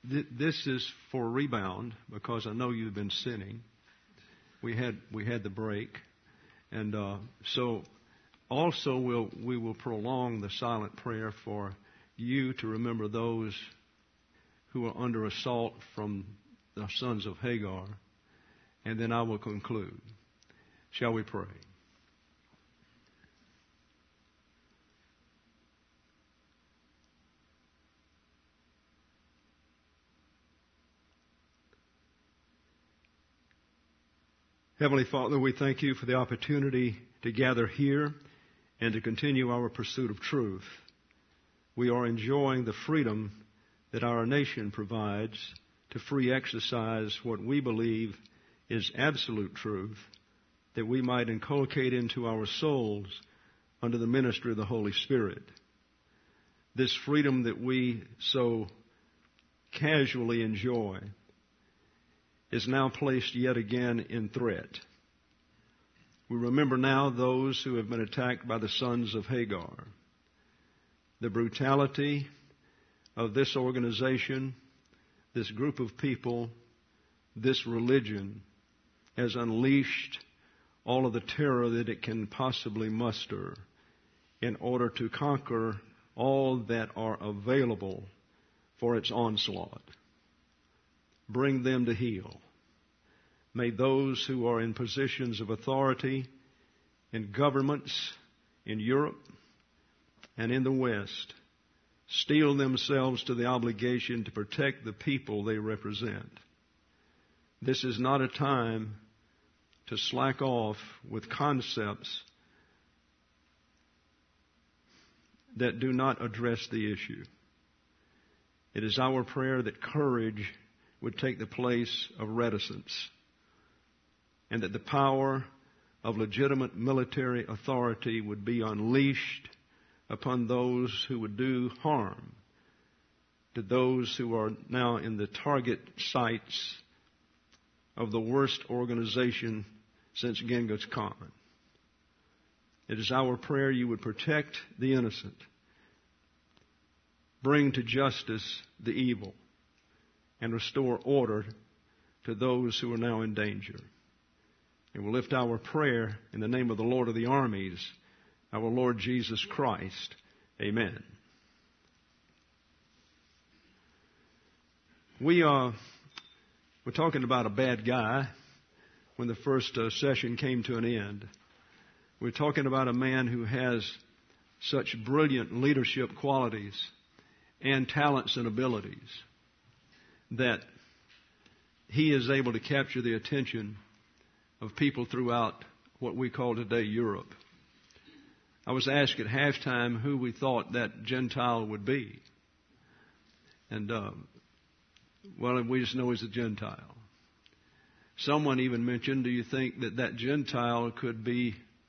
this is for rebound because I know you've been sinning. We had the break, and so also we will prolong the silent prayer for you to remember those who are under assault from the sons of Hagar, and then I will conclude. Shall we pray? Heavenly Father, we thank you for the opportunity to gather here and to continue our pursuit of truth. We are enjoying the freedom that our nation provides to free exercise what we believe is absolute truth, that we might inculcate into our souls under the ministry of the Holy Spirit. This freedom that we so casually enjoy is now placed yet again in threat. We remember now those who have been attacked by the sons of Hagar. The brutality of this organization, this group of people, this religion has unleashed all of the terror that it can possibly muster in order to conquer all that are available for its onslaught. Bring them to heel. May those who are in positions of authority in governments in Europe and in the West steel themselves to the obligation to protect the people they represent. This is not a time to slack off with concepts that do not address the issue. It is our prayer that courage would take the place of reticence, and that the power of legitimate military authority would be unleashed upon those who would do harm to those who are now in the target sites of the worst organization since Genghis Khan. It is our prayer you would protect the innocent, bring to justice the evil, and restore order to those who are now in danger. And we'll lift our prayer in the name of the Lord of the armies, our Lord Jesus Christ. Amen. We're talking about a bad guy when the first session came to an end. We're talking about a man who has such brilliant leadership qualities and talents and abilities that he is able to capture the attention of people throughout what we call today Europe. I was asked at halftime who we thought that Gentile would be. And, well, we just know he's a Gentile. Someone even mentioned, do you think that Gentile could be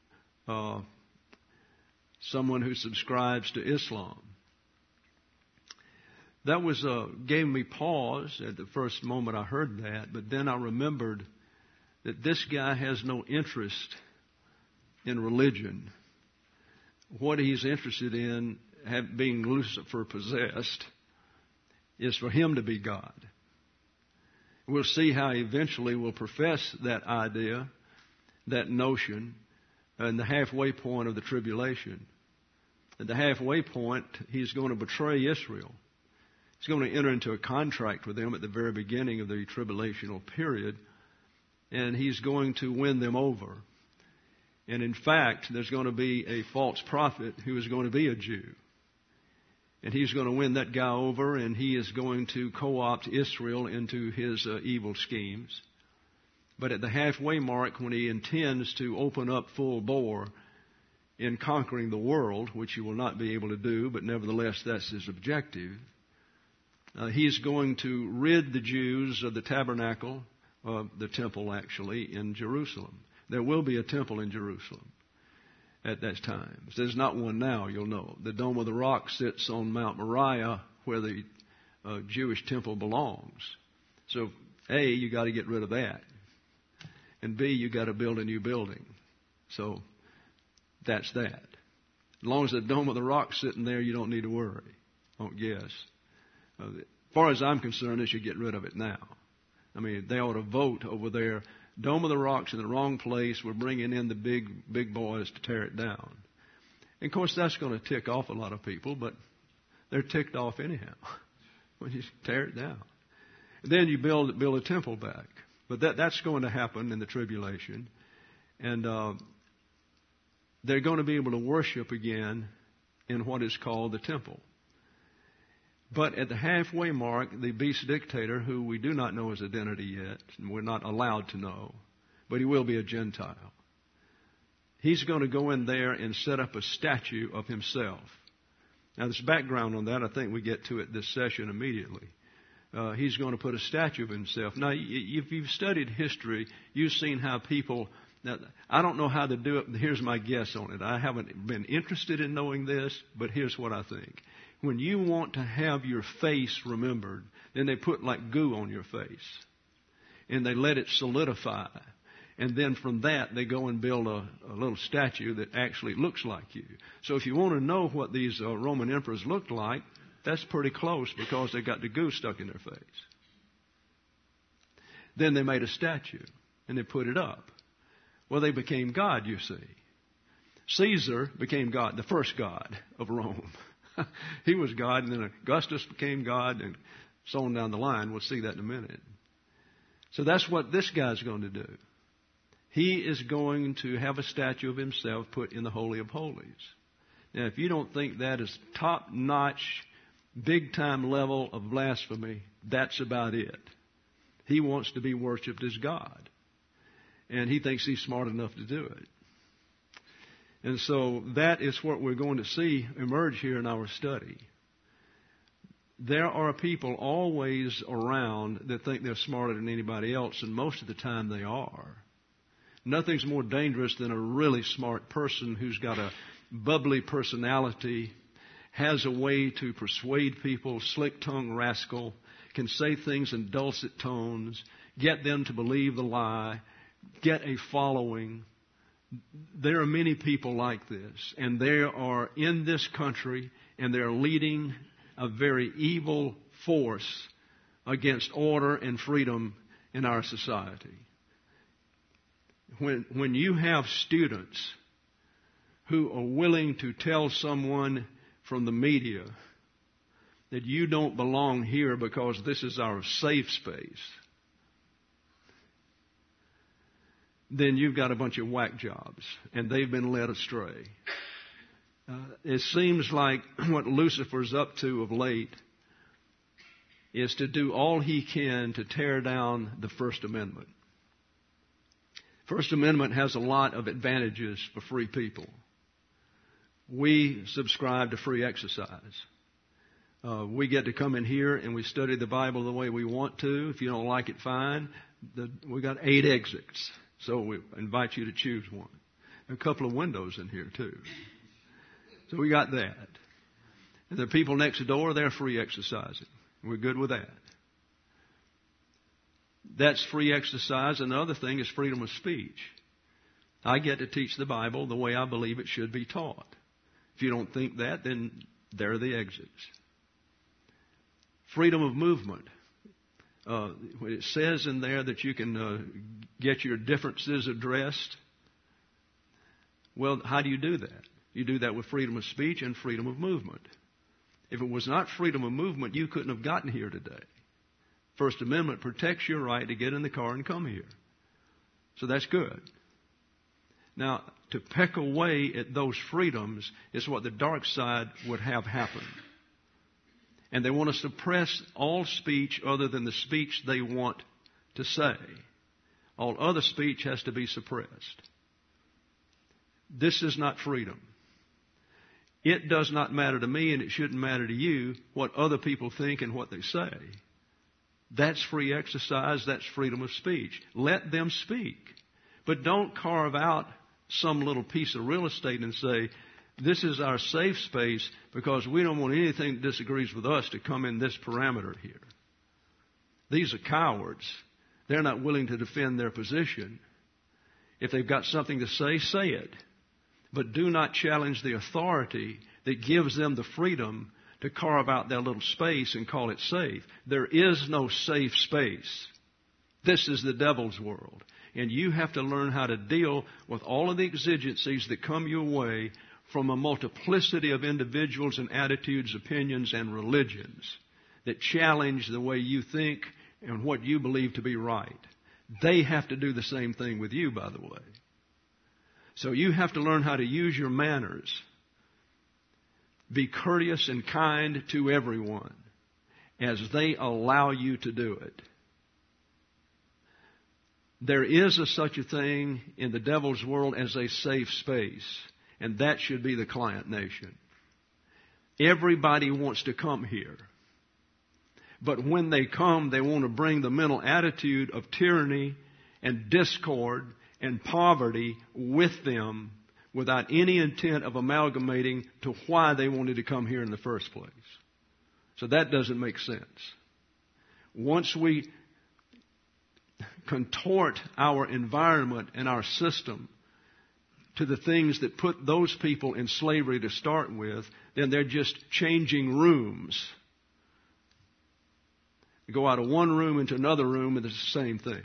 someone who subscribes to Islam? That gave me pause at the first moment I heard that, but then I remembered that this guy has no interest in religion. What he's interested in, being Lucifer possessed, is for him to be God. We'll see how he eventually will profess that idea, that notion, in the halfway point of the tribulation. At the halfway point, he's going to betray Israel. He's going to enter into a contract with them at the very beginning of the tribulational period, and he's going to win them over. And in fact, there's going to be a false prophet who is going to be a Jew. And he's going to win that guy over, and he is going to co-opt Israel into his evil schemes. But at the halfway mark, when he intends to open up full bore in conquering the world, which he will not be able to do, but nevertheless that's his objective, he's going to rid the Jews of the tabernacle, the temple actually, in Jerusalem. There will be a temple in Jerusalem at that time. There's not one now, you'll know. The Dome of the Rock sits on Mount Moriah where the Jewish temple belongs. So, A, you got to get rid of that. And B, you got to build a new building. So, that's that. As long as the Dome of the Rock's sitting there, you don't need to worry. Don't guess. far as I'm concerned, they should get rid of it now. I mean, they ought to vote over there. Dome of the Rock's in the wrong place. We're bringing in the big boys to tear it down. And of course, that's going to tick off a lot of people, but they're ticked off anyhow when you tear it down. And then you build a temple back. But that's going to happen in the tribulation. And they're going to be able to worship again in what is called the temple. But at the halfway mark, the beast dictator, who we do not know his identity yet, and we're not allowed to know, but he will be a Gentile. He's going to go in there and set up a statue of himself. Now, there's background on that. I think we get to it this session immediately. He's going to put a statue of himself. Now, if you've studied history, you've seen how people... Now, I don't know how to do it. Here's my guess on it. I haven't been interested in knowing this, but here's what I think. When you want to have your face remembered, then they put like goo on your face. And they let it solidify. And then from that, they go and build a little statue that actually looks like you. So if you want to know what these Roman emperors looked like, that's pretty close because they got the goo stuck in their face. Then they made a statue and they put it up. Well, they became God, you see. Caesar became God, the first God of Rome. He was God, and then Augustus became God, and so on down the line. We'll see that in a minute. So that's what this guy's going to do. He is going to have a statue of himself put in the Holy of Holies. Now, if you don't think that is top-notch, big-time level of blasphemy, that's about it. He wants to be worshipped as God. And he thinks he's smart enough to do it. And so that is what we're going to see emerge here in our study. There are people always around that think they're smarter than anybody else, and most of the time they are. Nothing's more dangerous than a really smart person who's got a bubbly personality, has a way to persuade people, slick-tongued rascal, can say things in dulcet tones, get them to believe the lie, get a following. There are many people like this, and they are in this country, and they're leading a very evil force against order and freedom in our society. When you have students who are willing to tell someone from the media that you don't belong here because this is our safe space, then you've got a bunch of whack jobs, and they've been led astray. It seems like what Lucifer's up to of late is to do all he can to tear down the First Amendment. First Amendment has a lot of advantages for free people. We subscribe to free exercise. We get to come in here and we study the Bible the way we want to. If you don't like it, fine. We got 8 exits. So we invite you to choose one. A couple of windows in here, too. So we got that. And the people next door, they're free exercising. We're good with that. That's free exercise. And the other thing is freedom of speech. I get to teach the Bible the way I believe it should be taught. If you don't think that, then there are the exits. Freedom of movement. It says in there that you can get your differences addressed. Well, how do you do that? You do that with freedom of speech and freedom of movement. If it was not freedom of movement, you couldn't have gotten here today. First Amendment protects your right to get in the car and come here. So that's good. Now, to peck away at those freedoms is what the dark side would have happen. And they want to suppress all speech other than the speech they want to say. All other speech has to be suppressed. This is not freedom. It does not matter to me, and it shouldn't matter to you what other people think and what they say. That's free exercise. That's freedom of speech. Let them speak. But don't carve out some little piece of real estate and say, this is our safe space because we don't want anything that disagrees with us to come in this parameter here. These are cowards. They're not willing to defend their position. If they've got something to say it. But do not challenge the authority that gives them the freedom to carve out their little space and call it safe. There is no safe space. This is the devil's world. And you have to learn how to deal with all of the exigencies that come your way from a multiplicity of individuals and attitudes, opinions, and religions that challenge the way you think and what you believe to be right. They have to do the same thing with you, by the way. So you have to learn how to use your manners. Be courteous and kind to everyone as they allow you to do it. There is such a thing in the devil's world as a safe space, and that should be the client nation. Everybody wants to come here. But when they come, they want to bring the mental attitude of tyranny and discord and poverty with them without any intent of amalgamating to why they wanted to come here in the first place. So that doesn't make sense. Once we contort our environment and our system to the things that put those people in slavery to start with, then they're just changing rooms. You go out of one room into another room and it's the same thing.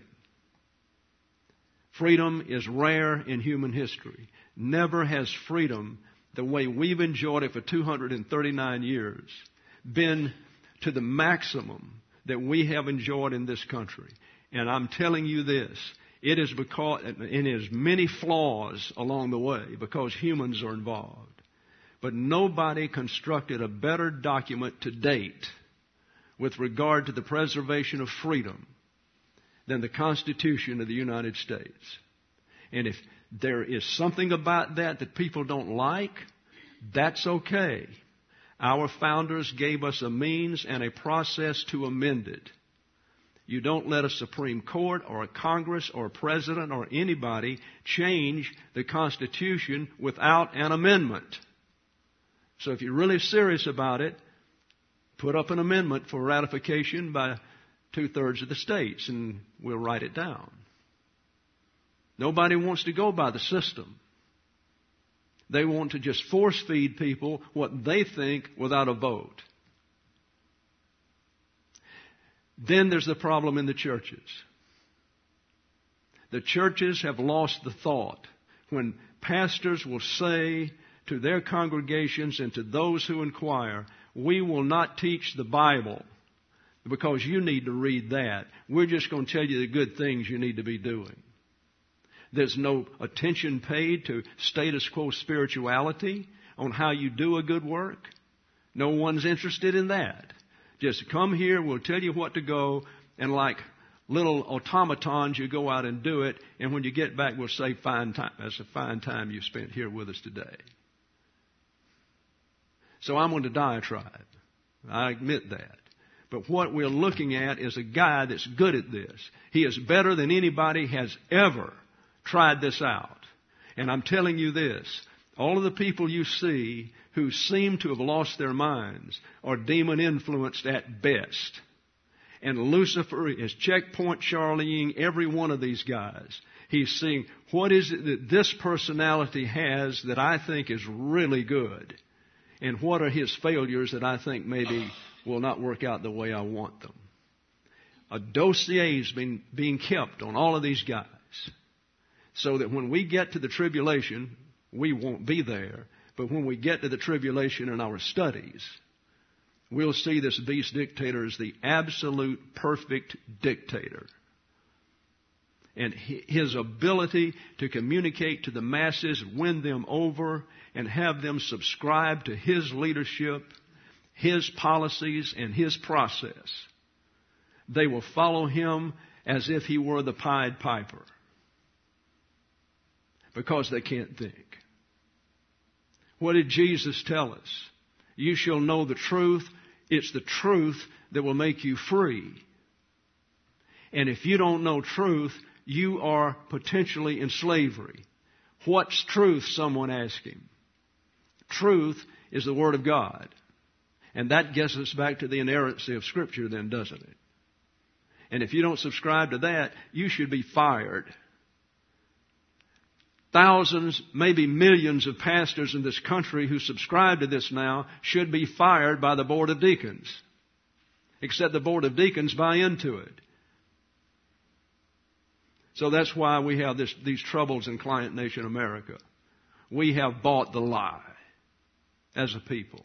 Freedom is rare in human history. Never has freedom, the way we've enjoyed it for 239 years, been to the maximum that we have enjoyed in this country. And I'm telling you this, it is because, and there's many flaws along the way because humans are involved. But nobody constructed a better document to date with regard to the preservation of freedom than the Constitution of the United States. And if there is something about that people don't like, that's okay. Our founders gave us a means and a process to amend it. You don't let a Supreme Court or a Congress or a president or anybody change the Constitution without an amendment. So if you're really serious about it, put up an amendment for ratification by 2/3 of the states, and we'll write it down. Nobody wants to go by the system. They want to just force feed people what they think without a vote. Then there's the problem in the churches. The churches have lost the thought. When pastors will say to their congregations and to those who inquire, we will not teach the Bible because you need to read that. We're just going to tell you the good things you need to be doing. There's no attention paid to status quo spirituality on how you do a good work. No one's interested in that. Just come here, we'll tell you what to go, and like little automatons, you go out and do it, and when you get back, we'll say, fine time. That's a fine time you spent here with us today. So I'm going to diatribe. I admit that. But what we're looking at is a guy that's good at this. He is better than anybody has ever tried this out. And I'm telling you this, all of the people you see who seem to have lost their minds are demon-influenced at best. And Lucifer is checkpoint Charlieing every one of these guys. He's seeing, what is it that this personality has that I think is really good? And what are his failures that I think maybe will not work out the way I want them? A dossier's being kept on all of these guys so that when we get to the tribulation, we won't be there. But when we get to the tribulation in our studies, we'll see this beast dictator as the absolute perfect dictator. And his ability to communicate to the masses, win them over, and have them subscribe to his leadership, his policies, and his process. They will follow him as if he were the Pied Piper, because they can't think. What did Jesus tell us? You shall know the truth. It's the truth that will make you free. And if you don't know truth, you are potentially in slavery. What's truth? Someone asked him. Truth is the Word of God. And that gets us back to the inerrancy of Scripture then, doesn't it? And if you don't subscribe to that, you should be fired. thousands, maybe millions of pastors in this country who subscribe to this now should be fired by the Board of Deacons. Except the Board of Deacons buy into it. So that's why we have these troubles in Client Nation America. We have bought the lie as a people.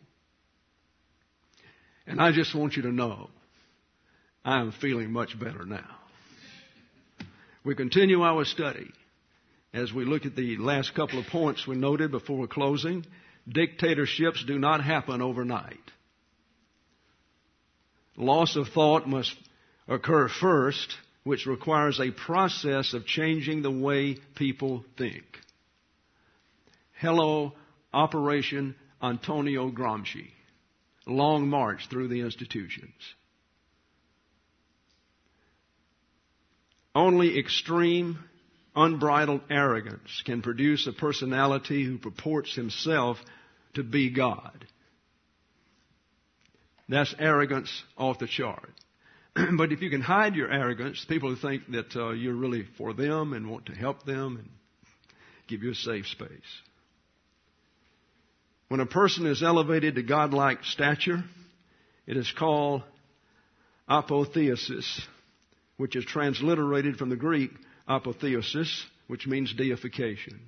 And I just want you to know, I am feeling much better now. We continue our study as we look at the last couple of points we noted before closing. Dictatorships do not happen overnight. Loss of thought must occur first, which requires a process of changing the way people think. Hello, Operation Antonio Gramsci. Long march through the institutions. Only extreme, unbridled arrogance can produce a personality who purports himself to be God. That's arrogance off the chart. But if you can hide your arrogance, people who think that you're really for them and want to help them and give you a safe space. When a person is elevated to godlike stature, it is called apotheosis, which is transliterated from the Greek apotheosis, which means deification.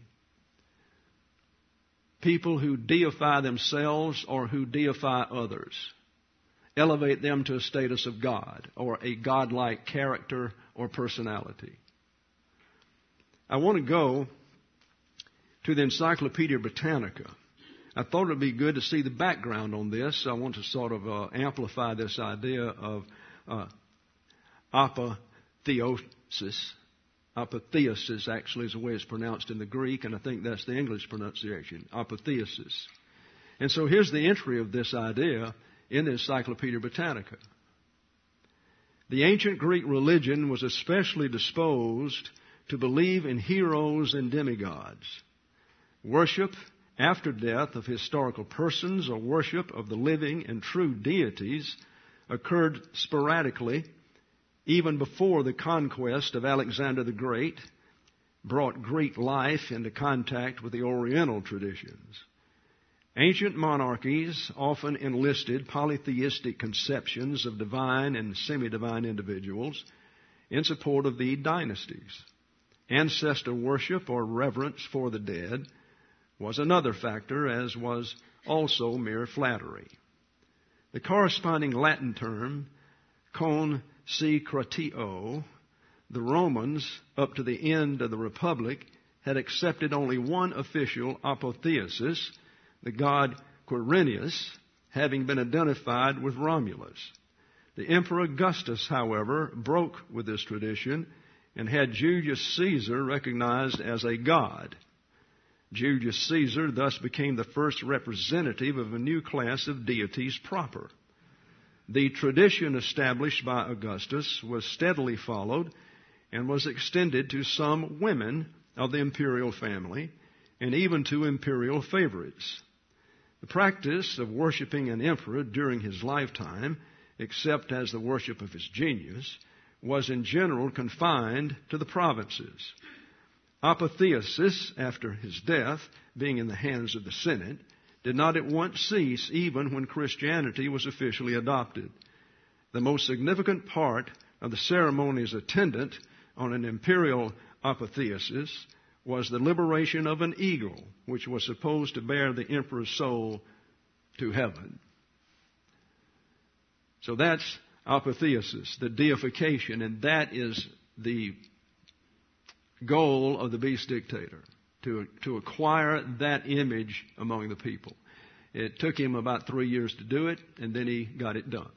People who deify themselves or who deify others, elevate them to a status of God or a godlike character or personality. I want to go to the Encyclopedia Britannica. I thought it would be good to see the background on this. I want to sort of amplify this idea of apotheosis. Apotheosis actually is the way it's pronounced in the Greek, and I think that's the English pronunciation, apotheosis. And so here's the entry of this idea in the Encyclopedia Britannica. The ancient Greek religion was especially disposed to believe in heroes and demigods. Worship after death of historical persons or worship of the living and true deities occurred sporadically even before the conquest of Alexander the Great brought Greek life into contact with the Oriental traditions. Ancient monarchies often enlisted polytheistic conceptions of divine and semi-divine individuals in support of the dynasties. Ancestor worship or reverence for the dead was another factor, as was also mere flattery. The corresponding Latin term, consecratio, the Romans, up to the end of the Republic, had accepted only one official apotheosis, the god Quirinius, having been identified with Romulus. The Emperor Augustus, however, broke with this tradition and had Julius Caesar recognized as a god. Julius Caesar thus became the first representative of a new class of deities proper. The tradition established by Augustus was steadily followed and was extended to some women of the imperial family and even to imperial favorites. The practice of worshiping an emperor during his lifetime, except as the worship of his genius, was in general confined to the provinces. Apotheosis, after his death, being in the hands of the Senate, did not at once cease even when Christianity was officially adopted. The most significant part of the ceremonies attendant on an imperial apotheosis was the liberation of an eagle, which was supposed to bear the emperor's soul to heaven. So that's apotheosis, the deification, and that is the goal of the beast dictator, to acquire that image among the people. It took him about 3 years to do it, and then he got it done.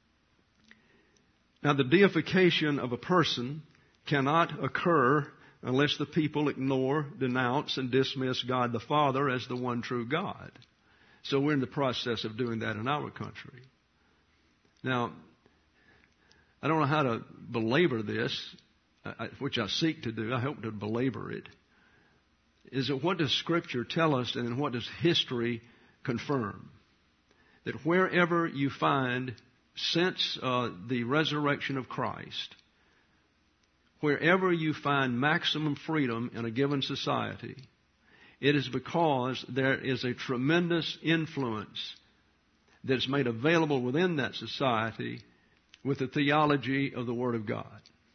Now, the deification of a person cannot occur unless the people ignore, denounce, and dismiss God the Father as the one true God. So we're in the process of doing that in our country. Now, I don't know how to belabor this, which I seek to do. I hope to belabor it. Is that what does Scripture tell us and what does history confirm? That wherever you find since the resurrection of Christ, wherever you find maximum freedom in a given society, it is because there is a tremendous influence that's made available within that society with the theology of the Word of God.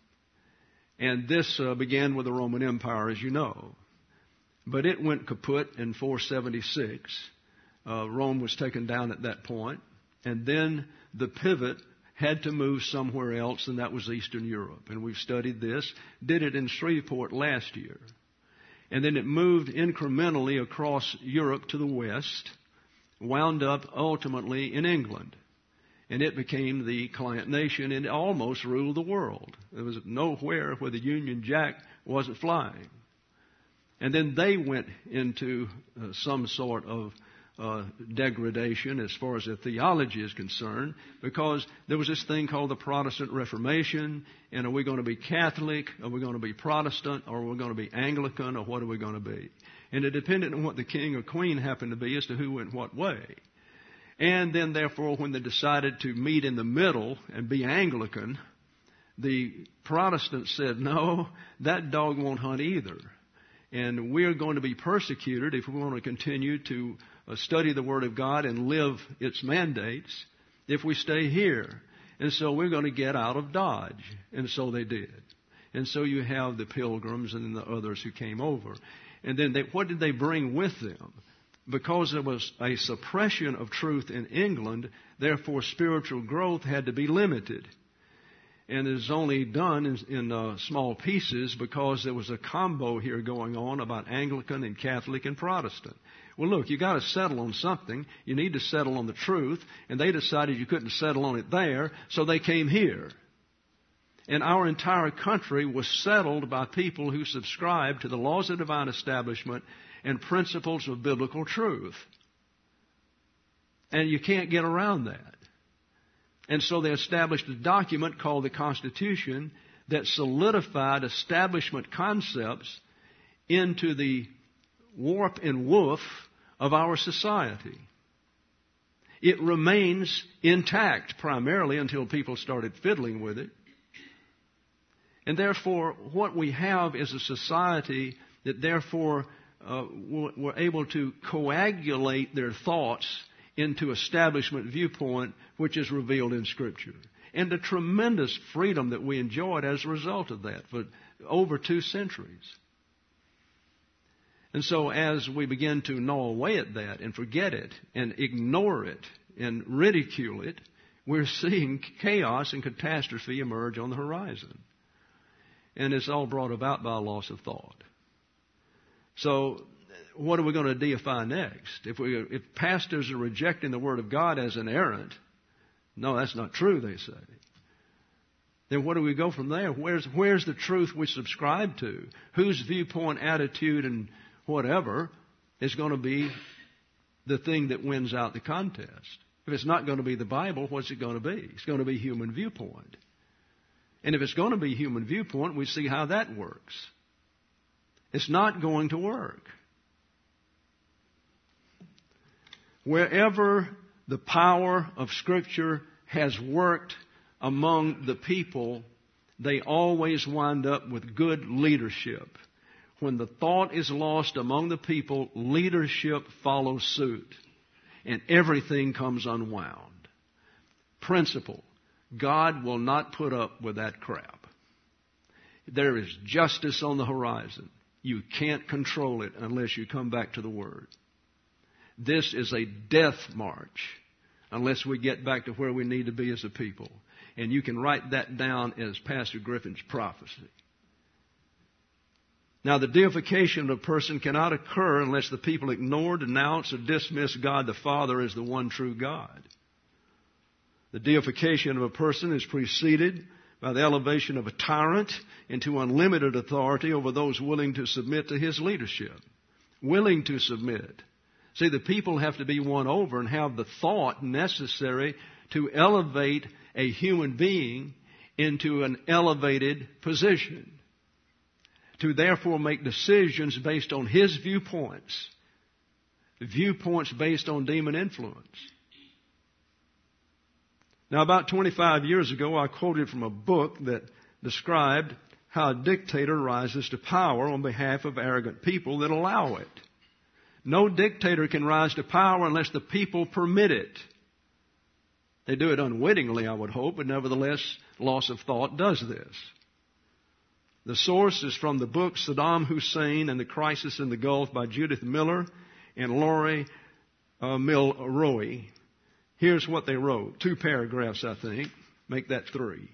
And this began with the Roman Empire, as you know. But it went kaput in 476. Rome was taken down at that point. And then the pivot had to move somewhere else, and that was Eastern Europe. And we've studied this. Did it in Shreveport last year. And then it moved incrementally across Europe to the west, wound up ultimately in England. And it became the client nation, and it almost ruled the world. There was nowhere where the Union Jack wasn't flying. And then they went into some sort of degradation as far as their theology is concerned, because there was this thing called the Protestant Reformation, and are we going to be Catholic, are we going to be Protestant, or are we going to be Anglican, or what are we going to be? And it depended on what the king or queen happened to be as to who went what way. And then, therefore, when they decided to meet in the middle and be Anglican, the Protestants said, no, that dog won't hunt either. And we're going to be persecuted if we want to continue to study the Word of God and live its mandates if we stay here. And so we're going to get out of Dodge. And so they did. And so you have the Pilgrims and then the others who came over. And then what did they bring with them? Because there was a suppression of truth in England, therefore spiritual growth had to be limited. And it's only done in small pieces because there was a combo here going on about Anglican and Catholic and Protestant. Well, look, you got to settle on something. You need to settle on the truth. And they decided you couldn't settle on it there, so they came here. And our entire country was settled by people who subscribed to the laws of divine establishment and principles of biblical truth. And you can't get around that. And so they established a document called the Constitution that solidified establishment concepts into the warp and woof of our society. It remains intact primarily until people started fiddling with it. And therefore, what we have is a society that therefore were able to coagulate their thoughts into establishment viewpoint, which is revealed in Scripture. And the tremendous freedom that we enjoyed as a result of that for over 2 centuries. And so as we begin to gnaw away at that and forget it and ignore it and ridicule it, we're seeing chaos and catastrophe emerge on the horizon. And it's all brought about by a loss of thought. So what are we going to deify next? If pastors are rejecting the Word of God as inerrant, no, that's not true, they say. Then where do we go from there? Where's the truth we subscribe to? Whose viewpoint, attitude, and whatever is going to be the thing that wins out the contest? If it's not going to be the Bible, what's it going to be? It's going to be human viewpoint. And if it's going to be human viewpoint, we see how that works. It's not going to work. Wherever the power of Scripture has worked among the people, they always wind up with good leadership. When the thought is lost among the people, leadership follows suit, and everything comes unwound. Principle: God will not put up with that crap. There is justice on the horizon. You can't control it unless you come back to the Word. This is a death march unless we get back to where we need to be as a people. And you can write that down as Pastor Griffin's prophecy. Now, the deification of a person cannot occur unless the people ignore, denounce, or dismiss God the Father as the one true God. The deification of a person is preceded by the elevation of a tyrant into unlimited authority over those willing to submit to his leadership. Willing to submit. See, the people have to be won over and have the thought necessary to elevate a human being into an elevated position. To therefore make decisions based on his viewpoints. Viewpoints based on demon influence. Now, about 25 years ago, I quoted from a book that described how a dictator rises to power on behalf of arrogant people that allow it. No dictator can rise to power unless the people permit it. They do it unwittingly, I would hope, but nevertheless, loss of thought does this. The source is from the book Saddam Hussein and the Crisis in the Gulf by Judith Miller and Laurie Milroy. Here's what they wrote. 2 paragraphs, I think. Make that 3.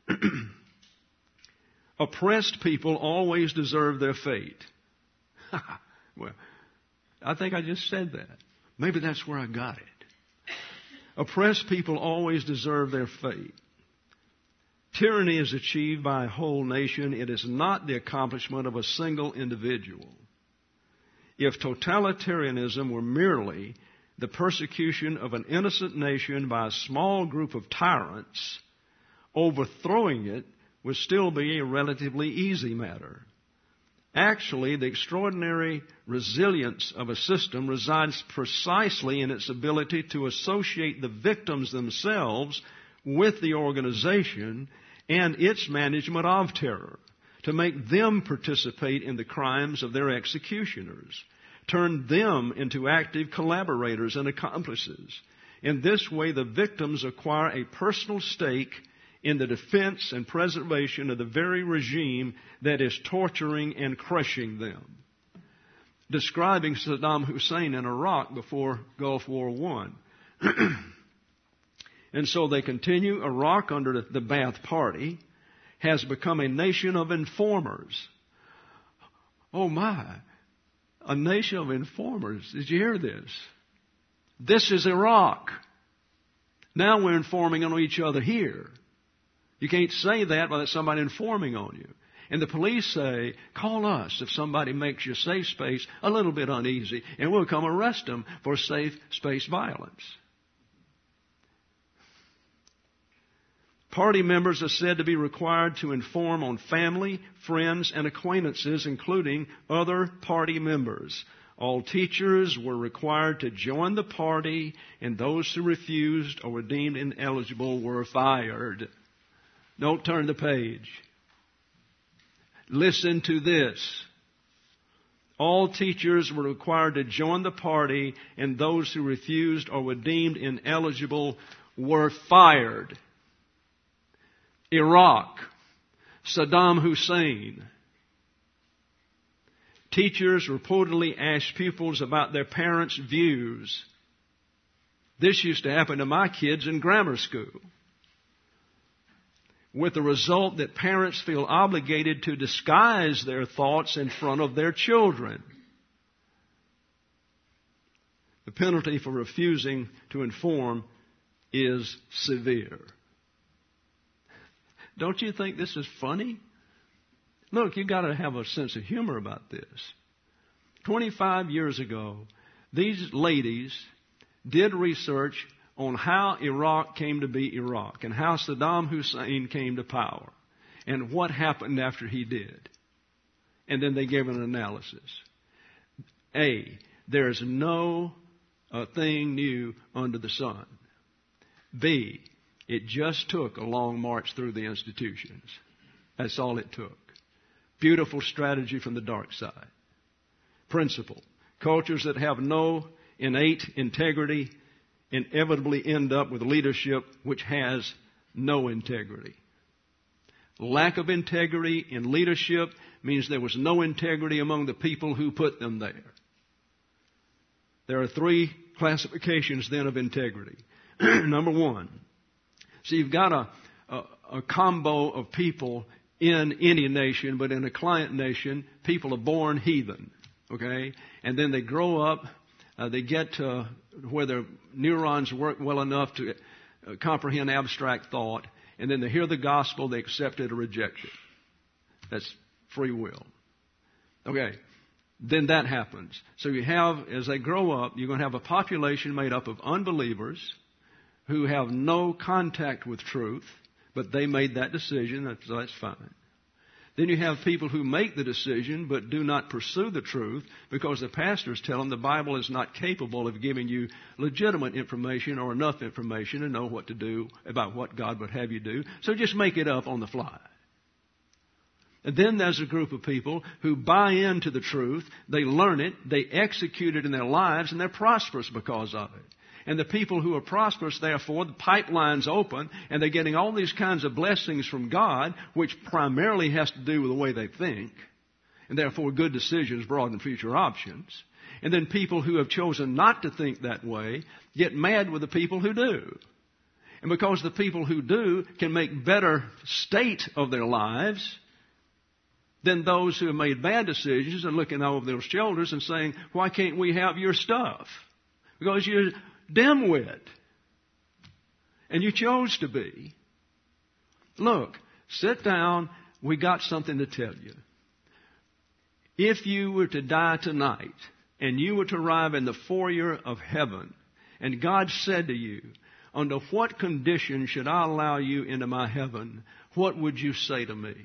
Oppressed people always deserve their fate. Well, I think I just said that. Maybe that's where I got it. Oppressed people always deserve their fate. Tyranny is achieved by a whole nation. It is not the accomplishment of a single individual. If totalitarianism were merely the persecution of an innocent nation by a small group of tyrants, overthrowing it would still be a relatively easy matter. Actually, the extraordinary resilience of a system resides precisely in its ability to associate the victims themselves with the organization and its management of terror, to make them participate in the crimes of their executioners, turn them into active collaborators and accomplices. In this way, the victims acquire a personal stake in the defense and preservation of the very regime that is torturing and crushing them. Describing Saddam Hussein in Iraq before Gulf War I. And so they continue. Iraq, under the Ba'ath Party, has become a nation of informers. Oh my, a nation of informers. Did you hear this? This is Iraq. Now we're informing on each other here. You can't say that without somebody informing on you. And the police say, call us if somebody makes your safe space a little bit uneasy, and we'll come arrest them for safe space violence. Party members are said to be required to inform on family, friends, and acquaintances, including other party members. All teachers were required to join the party, and those who refused or were deemed ineligible were fired. Don't turn the page. Listen to this. All teachers were required to join the party, and those who refused or were deemed ineligible were fired. Iraq, Saddam Hussein. Teachers reportedly asked pupils about their parents' views. This used to happen to my kids in grammar school, with the result that parents feel obligated to disguise their thoughts in front of their children. The penalty for refusing to inform is severe. Don't you think this is funny? Look, you've got to have a sense of humor about this. 25 years ago, these ladies did research on how Iraq came to be Iraq and how Saddam Hussein came to power and what happened after he did. And then they gave an analysis. A, there's no thing new under the sun. B, it just took a long march through the institutions. That's all it took. Beautiful strategy from the dark side. Principle. Cultures that have no innate integrity inevitably end up with leadership which has no integrity. Lack of integrity in leadership means there was no integrity among the people who put them there. There are 3 classifications then of integrity. Number 1. So you've got a combo of people in any nation, but in a client nation, people are born heathen, okay? And then they grow up, they get to where their neurons work well enough to comprehend abstract thought, and then they hear the gospel, they accept it or reject it. That's free will. Okay, then that happens. So you have, as they grow up, you're going to have a population made up of unbelievers who have no contact with truth, but they made that decision, so that's fine. Then you have people who make the decision but do not pursue the truth because the pastors tell them the Bible is not capable of giving you legitimate information or enough information to know what to do about what God would have you do, so just make it up on the fly. And then there's a group of people who buy into the truth, they learn it, they execute it in their lives, and they're prosperous because of it. And the people who are prosperous, therefore, the pipeline's open, and they're getting all these kinds of blessings from God, which primarily has to do with the way they think, and therefore good decisions broaden future options. And then people who have chosen not to think that way get mad with the people who do. And because the people who do can make better state of their lives than those who have made bad decisions and looking over their shoulders and saying, why can't we have your stuff? Because you're dimwit. And you chose to be. Look, sit down. We got something to tell you. If you were to die tonight and you were to arrive in the foyer of heaven and God said to you, under what condition should I allow you into my heaven? What would you say to me?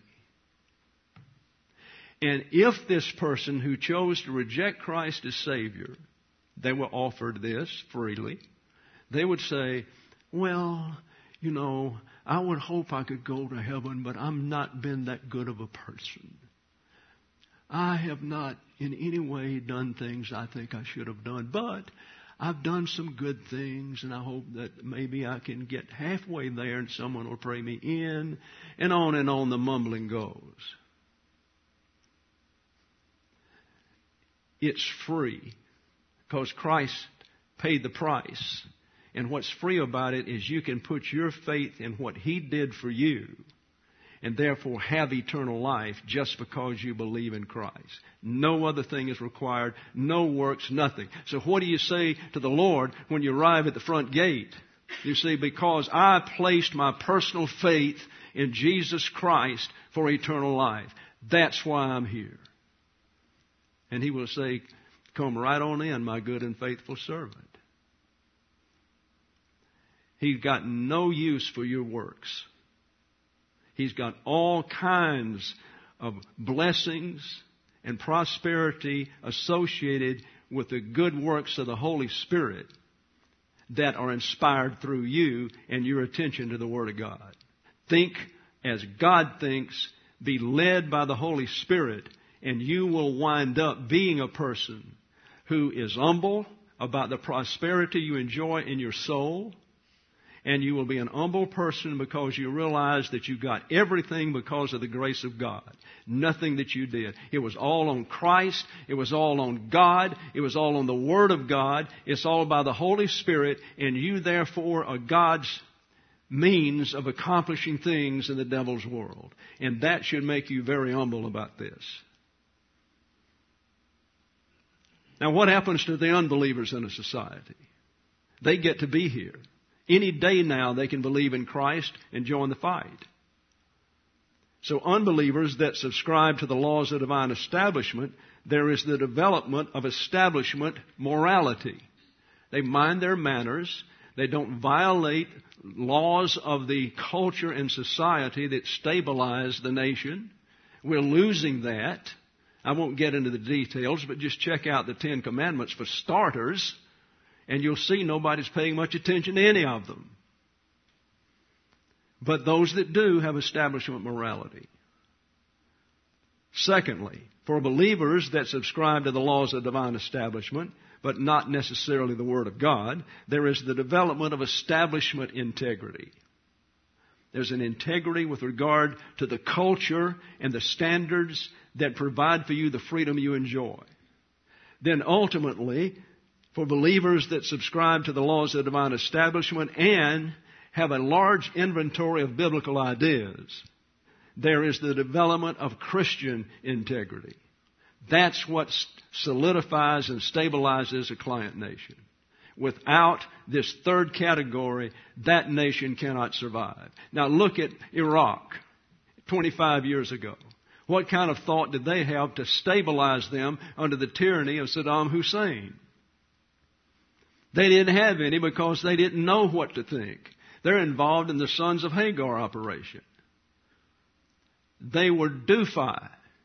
And if this person who chose to reject Christ as Savior, they were offered this freely, they would say, well, you know, I would hope I could go to heaven, but I've not been that good of a person. I have not in any way done things I think I should have done, but I've done some good things, and I hope that maybe I can get halfway there and someone will pray me in, and on the mumbling goes. It's free because Christ paid the price. And what's free about it is you can put your faith in what He did for you and therefore have eternal life just because you believe in Christ. No other thing is required, no works, nothing. So what do you say to the Lord when you arrive at the front gate? You say, because I placed my personal faith in Jesus Christ for eternal life. That's why I'm here. And He will say, come right on in, my good and faithful servant. He's got no use for your works. He's got all kinds of blessings and prosperity associated with the good works of the Holy Spirit that are inspired through you and your attention to the Word of God. Think as God thinks, be led by the Holy Spirit, and you will wind up being a person who is humble about the prosperity you enjoy in your soul. And you will be an humble person because you realize that you got everything because of the grace of God. Nothing that you did. It was all on Christ. It was all on God. It was all on the Word of God. It's all by the Holy Spirit. And you, therefore, are God's means of accomplishing things in the devil's world. And that should make you very humble about this. Now, what happens to the unbelievers in a society? They get to be here. Any day now they can believe in Christ and join the fight. So unbelievers that subscribe to the laws of divine establishment, there is the development of establishment morality. They mind their manners. They don't violate laws of the culture and society that stabilize the nation. We're losing that. I won't get into the details, but just check out the Ten Commandments for starters. And you'll see nobody's paying much attention to any of them. But those that do have establishment morality. Secondly, for believers that subscribe to the laws of divine establishment, but not necessarily the Word of God, there is the development of establishment integrity. There's an integrity with regard to the culture and the standards that provide for you the freedom you enjoy. Then ultimately, for believers that subscribe to the laws of divine establishment and have a large inventory of biblical ideas, there is the development of Christian integrity. That's what solidifies and stabilizes a client nation. Without this third category, that nation cannot survive. Now look at Iraq 25 years ago. What kind of thought did they have to stabilize them under the tyranny of Saddam Hussein? They didn't have any because they didn't know what to think. They're involved in the Sons of Hagar operation. They were doofi.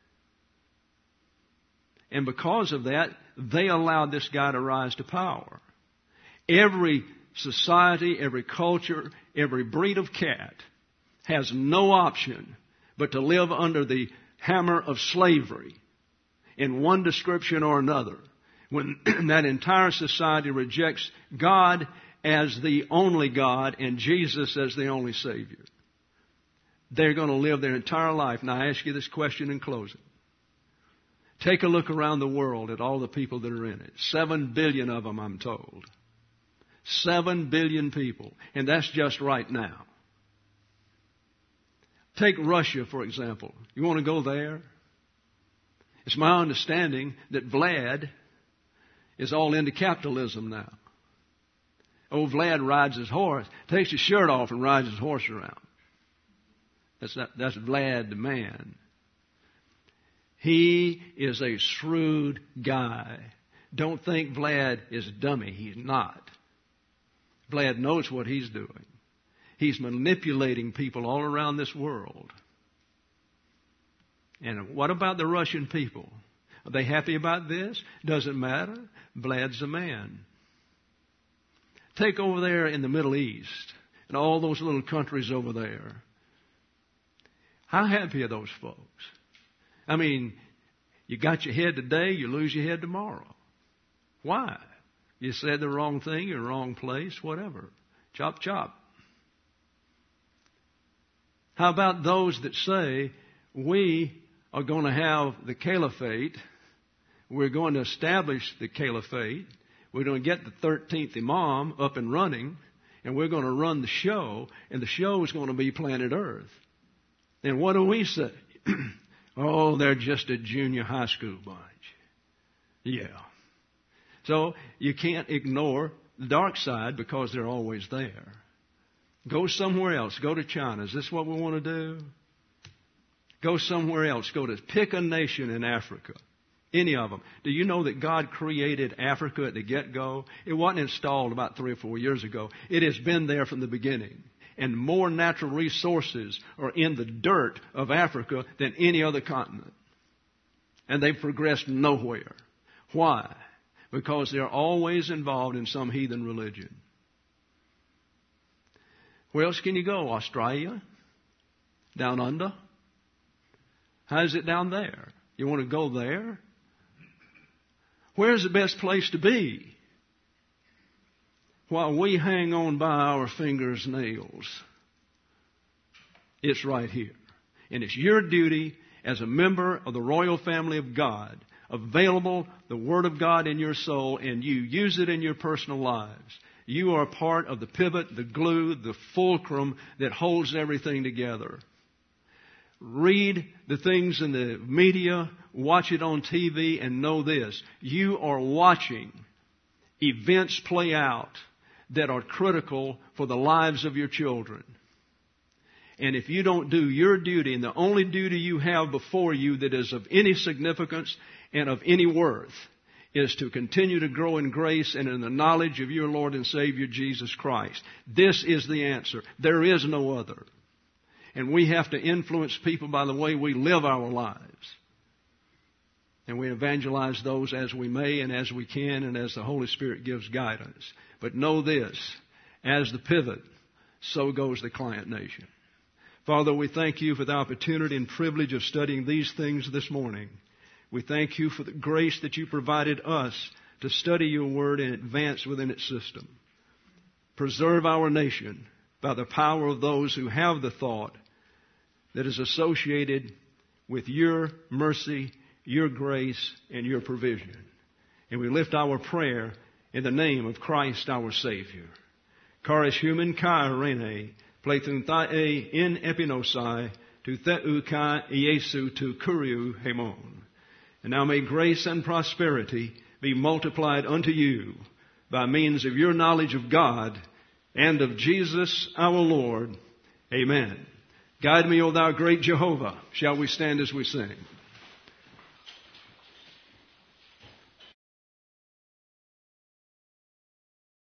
And because of that, they allowed this guy to rise to power. Every society, every culture, every breed of cat has no option but to live under the hammer of slavery in one description or another, when that entire society rejects God as the only God and Jesus as the only Savior, they're going to live their entire life. Now, I ask you this question in closing. Take a look around the world at all the people that are in it. 7 billion of them, I'm told. 7 billion people. And that's just right now. Take Russia, for example. You want to go there? It's my understanding that Vlad is all into capitalism now. Old Vlad rides his horse, takes his shirt off and rides his horse around. That's Vlad the man. He is a shrewd guy. Don't think Vlad is a dummy. He's not. Vlad knows what he's doing. He's manipulating people all around this world. And what about the Russian people? Are they happy about this? Doesn't matter. Vlad's a man. Take over there in the Middle East and all those little countries over there. How happy are those folks? I mean, you got your head today, you lose your head tomorrow. Why? You said the wrong thing, you're in the wrong place, whatever. Chop, chop. How about those that say, we are going to have the caliphate, we're going to establish the caliphate, we're going to get the 13th Imam up and running, and we're going to run the show, and the show is going to be planet Earth. And what do we say? Oh, they're just a junior high school bunch. Yeah. So you can't ignore the dark side because they're always there. Go somewhere else. Go to China. Is this what we want to do? Go somewhere else. Pick a nation in Africa. Any of them. Do you know that God created Africa at the get-go? It wasn't installed about 3 or 4 years ago. It has been there from the beginning. And more natural resources are in the dirt of Africa than any other continent. And they've progressed nowhere. Why? Because they're always involved in some heathen religion. Where else can you go? Australia? Down under? How's it down there? You want to go there? Where's the best place to be? While we hang on by our fingers' nails, it's right here. And it's your duty as a member of the royal family of God, available the Word of God in your soul, and you use it in your personal lives. You are part of the pivot, the glue, the fulcrum that holds everything together. Read the things in the media, watch it on TV, and know this. You are watching events play out that are critical for the lives of your children. And if you don't do your duty, and the only duty you have before you that is of any significance and of any worth, is to continue to grow in grace and in the knowledge of your Lord and Savior Jesus Christ. This is the answer. There is no other. And we have to influence people by the way we live our lives. And we evangelize those as we may and as we can and as the Holy Spirit gives guidance. But know this, as the pivot, so goes the client nation. Father, we thank you for the opportunity and privilege of studying these things this morning. We thank you for the grace that you provided us to study your word and advance within its system. Preserve our nation by the power of those who have the thought that is associated with your mercy, your grace, and your provision. And we lift our prayer in the name of Christ our Savior. Charis human kai rene, plethun thae in epinosai, to theu kai Iesu to kuriu hemon. And now may grace and prosperity be multiplied unto you by means of your knowledge of God and of Jesus our Lord. Amen. Guide me, O thou great Jehovah. Shall we stand as we sing?